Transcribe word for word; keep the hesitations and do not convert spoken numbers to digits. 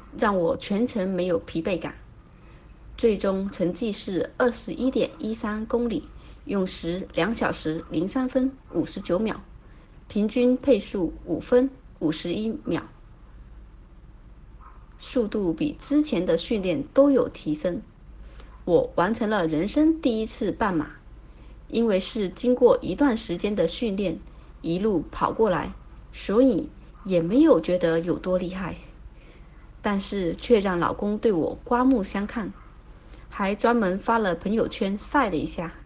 让我全程没有疲惫感。最终成绩是二十一点一三公里，用时两小时零三分五十九秒，平均配速五分五十一秒，速度比之前的训练都有提升。我完成了人生第一次半马，因为是经过一段时间的训练，一路跑过来，所以也没有觉得有多厉害，但是却让老公对我刮目相看，还专门发了朋友圈晒了一下。